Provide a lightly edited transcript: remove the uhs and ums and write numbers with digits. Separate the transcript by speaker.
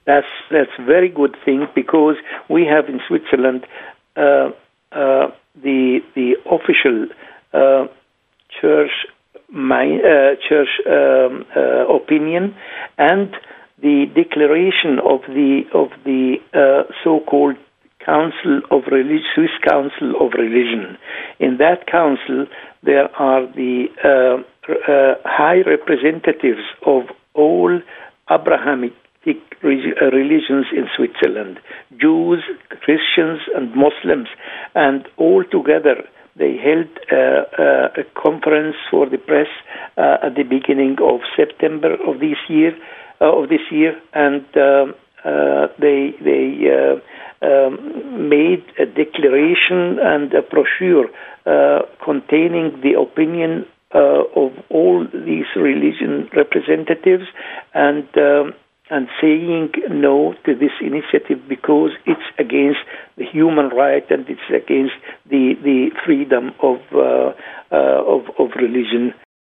Speaker 1: That's a very good thing, because we have in Switzerland the official church opinion, and the declaration of the so-called Swiss Council of Religion. In that council, there are the high representatives of all Abrahamic religions in Switzerland, Jews, Christians, and Muslims, and all together they held a conference for the press at the beginning of September of this year, and they made a declaration and a brochure containing the opinion of all these religion representatives, and saying no to this initiative because it's against the human right and it's against the freedom of religion